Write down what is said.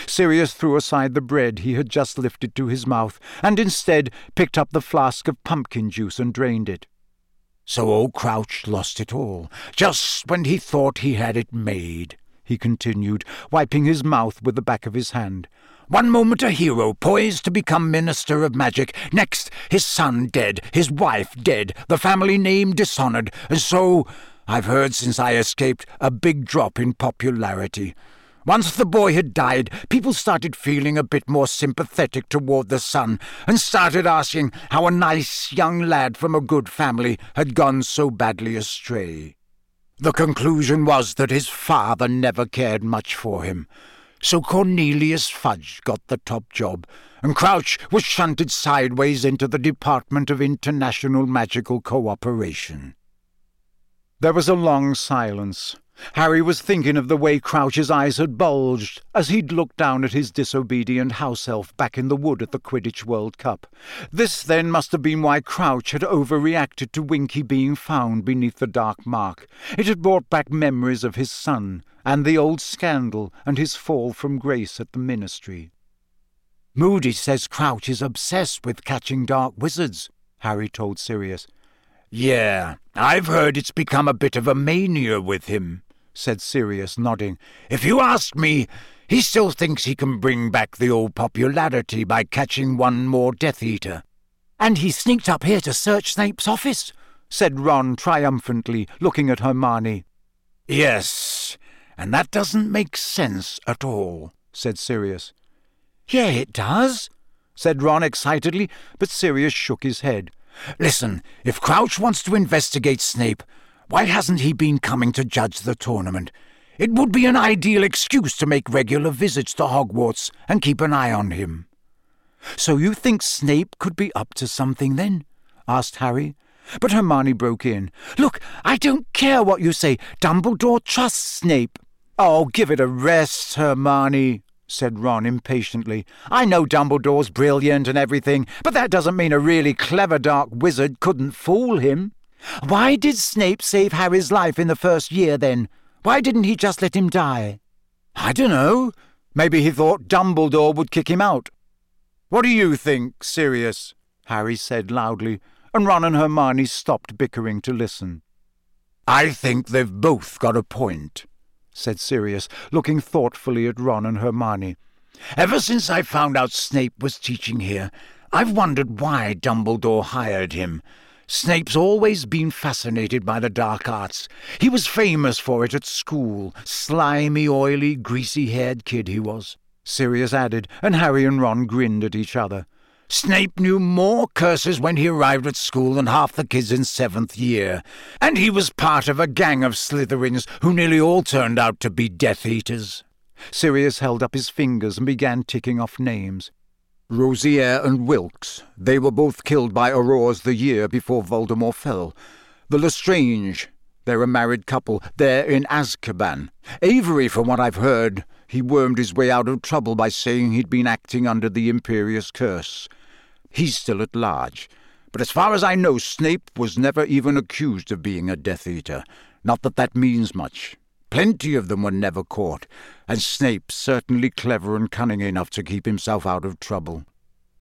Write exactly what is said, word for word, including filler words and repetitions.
Sirius threw aside the bread he had just lifted to his mouth, and instead picked up the flask of pumpkin juice and drained it. "So old Crouch lost it all, just when he thought he had it made," he continued, wiping his mouth with the back of his hand. "One moment a hero, poised to become Minister of Magic. Next, his son dead, his wife dead, the family name dishonoured, and so, I've heard since I escaped, a big drop in popularity. Once the boy had died, people started feeling a bit more sympathetic toward the son, and started asking how a nice young lad from a good family had gone so badly astray. The conclusion was that his father never cared much for him. So Cornelius Fudge got the top job, and Crouch was shunted sideways into the Department of International Magical Cooperation." There was a long silence. Harry was thinking of the way Crouch's eyes had bulged as he'd looked down at his disobedient house-elf back in the wood at the Quidditch World Cup. This, then, must have been why Crouch had overreacted to Winky being found beneath the dark mark. It had brought back memories of his son, and the old scandal, and his fall from grace at the Ministry. "Moody says Crouch is obsessed with catching dark wizards," Harry told Sirius. "Yeah, I've heard it's become a bit of a mania with him," said Sirius, nodding. "If you ask me, he still thinks he can bring back the old popularity by catching one more Death Eater." "And he sneaked up here to search Snape's office," said Ron triumphantly, looking at Hermione. "Yes, and that doesn't make sense at all," said Sirius. "Yeah, it does," said Ron excitedly, but Sirius shook his head. "Listen, if Crouch wants to investigate Snape, why hasn't he been coming to judge the tournament? It would be an ideal excuse to make regular visits to Hogwarts and keep an eye on him." "So you think Snape could be up to something, then?" asked Harry. But Hermione broke in. "Look, I don't care what you say. Dumbledore trusts Snape." "Oh, give it a rest, Hermione," said Ron impatiently. "I know Dumbledore's brilliant and everything, but that doesn't mean a really clever dark wizard couldn't fool him." "Why did Snape save Harry's life in the first year, then? Why didn't he just let him die?" "I don't know. Maybe he thought Dumbledore would kick him out." "What do you think, Sirius?" Harry said loudly, and Ron and Hermione stopped bickering to listen. "I think they've both got a point," said Sirius, looking thoughtfully at Ron and Hermione. "Ever since I found out Snape was teaching here, I've wondered why Dumbledore hired him. Snape's always been fascinated by the dark arts. He was famous for it at school. Slimy, oily, greasy-haired kid he was," Sirius added, and Harry and Ron grinned at each other. "Snape knew more curses when he arrived at school than half the kids in seventh year, and he was part of a gang of Slytherins who nearly all turned out to be Death Eaters." Sirius held up his fingers and began ticking off names. "Rosier and Wilkes. They were both killed by Aurors the year before Voldemort fell. The Lestrange. They're a married couple. They're in Azkaban. Avery, from what I've heard, he wormed his way out of trouble by saying he'd been acting under the Imperious Curse. He's still at large. But as far as I know, Snape was never even accused of being a Death Eater. Not that that means much. Plenty of them were never caught, and Snape's certainly clever and cunning enough to keep himself out of trouble."